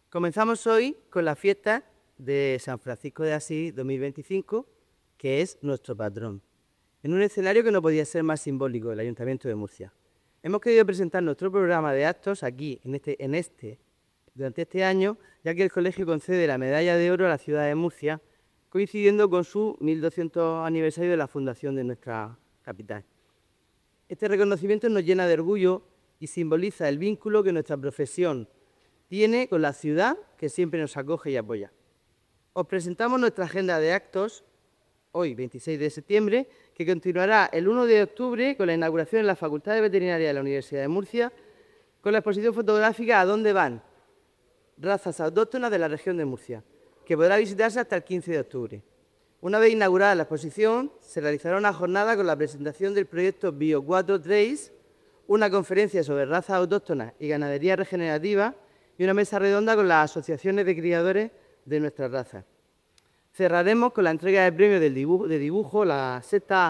Comenzamos hoy con la fiesta de San Francisco de Asís 2025, que es nuestro patrón, en un escenario que no podía ser más simbólico, el Ayuntamiento de Murcia. Hemos querido presentar nuestro programa de actos aquí, durante este año, ya que el colegio concede la Medalla de Oro a la ciudad de Murcia, coincidiendo con su 1200 aniversario de la fundación de nuestra capital. Este reconocimiento nos llena de orgullo y simboliza el vínculo que nuestra profesión tiene con la ciudad que siempre nos acoge y apoya. Os presentamos nuestra agenda de actos, hoy 26 de septiembre, que continuará el 1 de octubre con la inauguración en la Facultad de Veterinaria de la Universidad de Murcia, con la exposición fotográfica ¿A dónde van? Razas autóctonas de la región de Murcia, que podrá visitarse hasta el 15 de octubre. Una vez inaugurada la exposición, se realizará una jornada con la presentación del proyecto Bio 4 Trace, una conferencia sobre razas autóctonas y ganadería regenerativa y una mesa redonda con las asociaciones de criadores de nuestras razas. Cerraremos con la entrega de premios de dibujo, el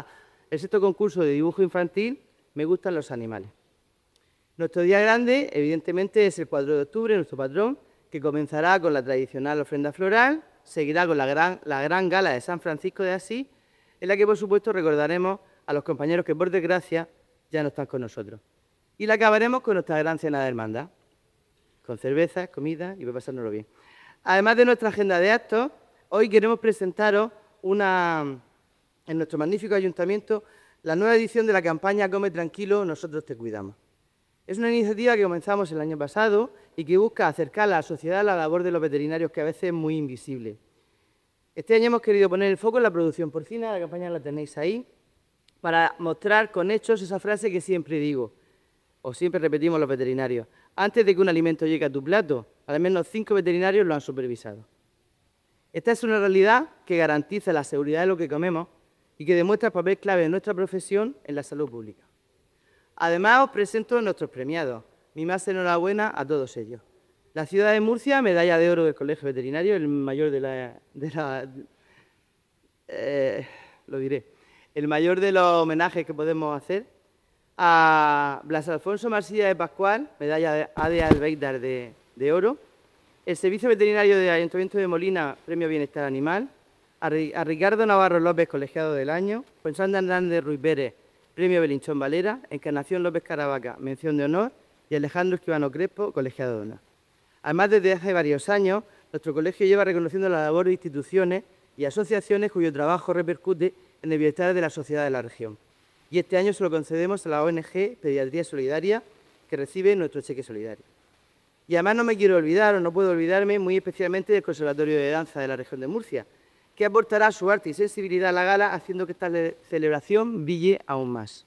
sexto concurso de dibujo infantil Me gustan los animales. Nuestro día grande, evidentemente, es el 4 de octubre, nuestro patrón, que comenzará con la tradicional ofrenda floral, seguirá con la gran gala de San Francisco de Asís, en la que, por supuesto, recordaremos a los compañeros que, por desgracia, ya no están con nosotros. Y la acabaremos con nuestra gran cena de hermandad, con cervezas, comida y para pasárnoslo bien. Además de nuestra agenda de actos, hoy queremos presentaros en nuestro magnífico ayuntamiento la nueva edición de la campaña Come tranquilo, nosotros te cuidamos. Es una iniciativa que comenzamos el año pasado y que busca acercar a la sociedad a la labor de los veterinarios, que a veces es muy invisible. Este año hemos querido poner el foco en la producción porcina, la campaña la tenéis ahí, para mostrar con hechos esa frase que siempre digo, o siempre repetimos los veterinarios: antes de que un alimento llegue a tu plato, al menos 5 veterinarios lo han supervisado. Esta es una realidad que garantiza la seguridad de lo que comemos y que demuestra el papel clave de nuestra profesión en la salud pública. Además, os presento a nuestros premiados. Mi más enhorabuena a todos ellos. La ciudad de Murcia, medalla de oro del Colegio Veterinario, el mayor el mayor de los homenajes que podemos hacer. A Blas Alfonso Marsilla de Pascual, medalla de ADE Albeidar de oro. El Servicio Veterinario del Ayuntamiento de Molina, premio Bienestar Animal. A Ricardo Navarro López, colegiado del año. Juan Sandra Hernández Ruiz Pérez, premio Belinchón Valera. Encarnación López Caravaca, mención de honor. Y Alejandro Esquivano Crespo, colegiado de honor. Además, desde hace varios años, nuestro colegio lleva reconociendo la labor de instituciones y asociaciones cuyo trabajo repercute en el bienestar de la sociedad de la región. Y este año se lo concedemos a la ONG Pediatría Solidaria, que recibe nuestro cheque solidario. Y además no me quiero olvidar, o no puedo olvidarme, muy especialmente del Conservatorio de Danza de la región de Murcia, que aportará su arte y sensibilidad a la gala, haciendo que esta celebración brille aún más.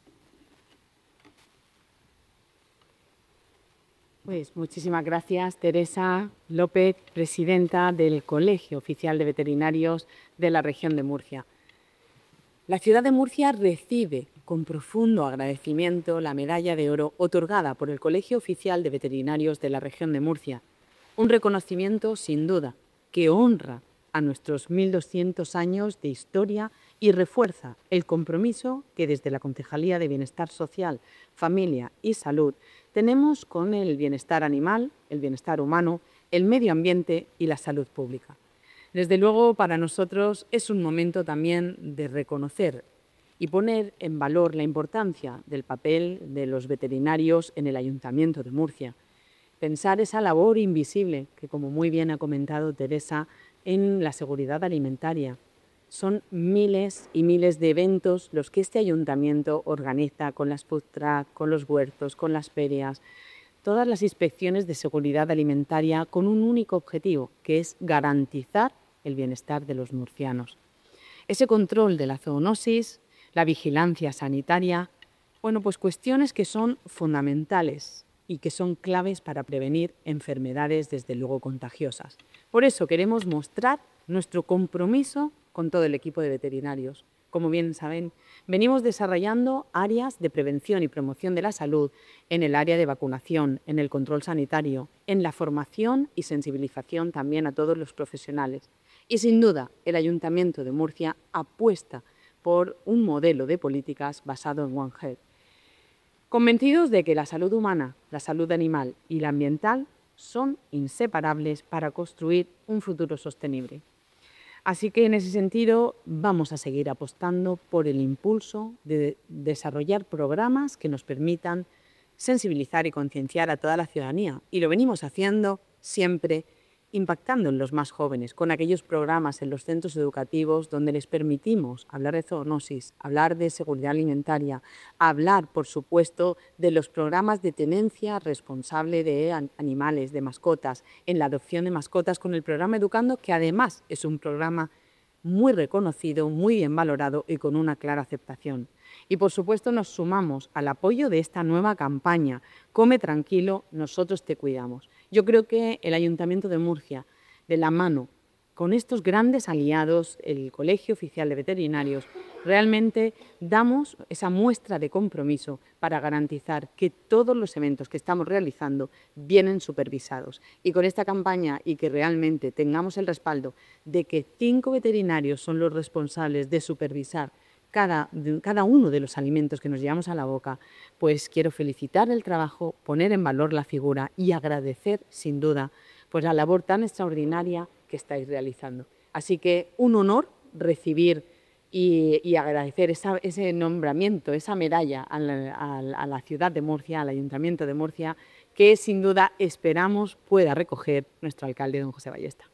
Pues muchísimas gracias, Teresa López, presidenta del Colegio Oficial de Veterinarios de la región de Murcia. La ciudad de Murcia recibe con profundo agradecimiento la medalla de oro otorgada por el Colegio Oficial de Veterinarios de la región de Murcia. Un reconocimiento, sin duda, que honra a nuestros 1200 años de historia y refuerza el compromiso que desde la Concejalía de Bienestar Social, Familia y Salud tenemos con el bienestar animal, el bienestar humano, el medio ambiente y la salud pública. Desde luego, para nosotros es un momento también de reconocer y poner en valor la importancia del papel de los veterinarios en el Ayuntamiento de Murcia. Pensar esa labor invisible que, como muy bien ha comentado Teresa, en la seguridad alimentaria. Son miles y miles de eventos los que este ayuntamiento organiza con las food truck, con los huertos, con las ferias, todas las inspecciones de seguridad alimentaria con un único objetivo, que es garantizar el bienestar de los murcianos. Ese control de la zoonosis, la vigilancia sanitaria, pues cuestiones que son fundamentales y que son claves para prevenir enfermedades, desde luego, contagiosas. Por eso queremos mostrar nuestro compromiso con todo el equipo de veterinarios. Como bien saben, venimos desarrollando áreas de prevención y promoción de la salud en el área de vacunación, en el control sanitario, en la formación y sensibilización también a todos los profesionales. Y sin duda, el Ayuntamiento de Murcia apuesta por un modelo de políticas basado en One Health. Convencidos de que la salud humana, la salud animal y la ambiental son inseparables para construir un futuro sostenible. Así que en ese sentido vamos a seguir apostando por el impulso de desarrollar programas que nos permitan sensibilizar y concienciar a toda la ciudadanía. Y lo venimos haciendo siempre impactando en los más jóvenes, con aquellos programas en los centros educativos donde les permitimos hablar de zoonosis, hablar de seguridad alimentaria, hablar, por supuesto, de los programas de tenencia responsable de animales, de mascotas, en la adopción de mascotas con el programa Educando, que además es un programa muy reconocido, muy bien valorado y con una clara aceptación. Y, por supuesto, nos sumamos al apoyo de esta nueva campaña, Come tranquilo, nosotros te cuidamos. Yo creo que el Ayuntamiento de Murcia, de la mano con estos grandes aliados, el Colegio Oficial de Veterinarios, realmente damos esa muestra de compromiso para garantizar que todos los eventos que estamos realizando vienen supervisados. Y con esta campaña y que realmente tengamos el respaldo de que 5 veterinarios son los responsables de supervisar cada uno de los alimentos que nos llevamos a la boca, pues quiero felicitar el trabajo, poner en valor la figura y agradecer, sin duda, pues la labor tan extraordinaria que estáis realizando. Así que un honor recibir y agradecer ese nombramiento, esa medalla a la ciudad de Murcia, al Ayuntamiento de Murcia, que sin duda esperamos pueda recoger nuestro alcalde, don José Ballesta.